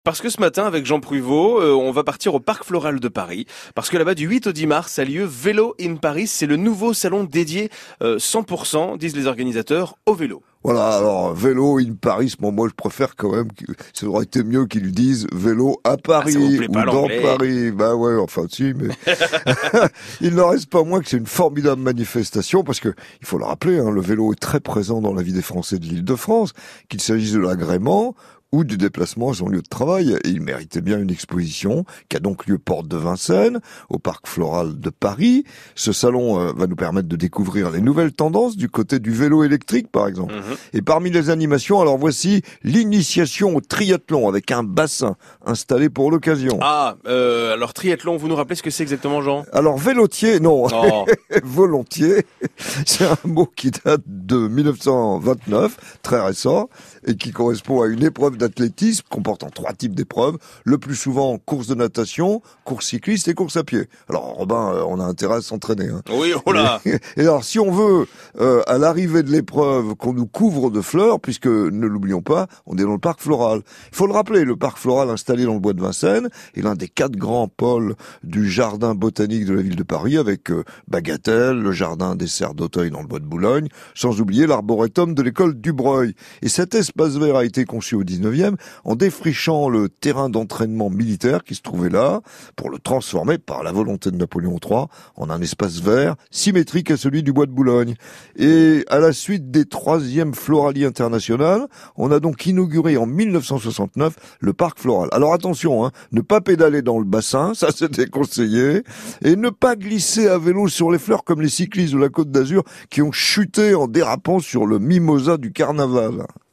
Parce que ce matin, avec Jean Pruvot, on va partir au Parc Floral de Paris. Parce que là-bas, du 8 au 10 mars, a lieu Vélo in Paris. C'est le nouveau salon dédié 100%, disent les organisateurs, au vélo. Voilà, alors vélo in Paris, bon, moi je préfère quand même, ça aurait été mieux qu'ils disent vélo à Ah, ça vous Paris plaît ou pas dans l'anglais? Paris. Bah ouais, enfin si, mais il n'en reste pas moins que c'est une formidable manifestation parce que, il faut le rappeler, hein, le vélo est très présent dans la vie des Français de l'Île-de-France, qu'il s'agisse de l'agrément ou du déplacement à son lieu de travail. Et il méritait bien une exposition qui a donc lieu porte de Vincennes, au Parc Floral de Paris. Ce salon va nous permettre de découvrir les nouvelles tendances du côté du vélo électrique, par exemple. Mhm. Et parmi les animations, alors voici l'initiation au triathlon avec un bassin installé pour l'occasion. Ah, alors triathlon, vous nous rappelez ce que c'est exactement, Jean? Alors vélotier, non, Oh, volontiers, c'est un mot qui date de 1929, très récent, et qui correspond à une épreuve d'athlétisme comportant 3 types d'épreuves, le plus souvent course de natation, course cycliste et course à pied. Alors Robin, on a intérêt à s'entraîner. Hein. oui, oh là. Et alors si on veut, à l'arrivée de l'épreuve, qu'on nous couvre de fleurs, puisque ne l'oublions pas, on est dans le parc floral. Il faut le rappeler, le parc floral installé dans le bois de Vincennes est l'un des 4 grands pôles du jardin botanique de la ville de Paris, avec Bagatelle, le jardin des serres d'Auteuil dans le bois de Boulogne, sans oublier l'arboretum de l'école Dubreuil. Et cet espace vert a été conçu au 19e en défrichant le terrain d'entraînement militaire qui se trouvait là, pour le transformer par la volonté de Napoléon III en un espace vert symétrique à celui du bois de Boulogne. Et à la suite des 3e Floralies internationales, on a donc inauguré en 1969 le parc floral. Alors attention, hein, ne pas pédaler dans le bassin, ça c'était conseillé, et ne pas glisser à vélo sur les fleurs comme les cyclistes de la Côte d'Azur qui ont chuté en dérapant sur le mimosa du carnaval.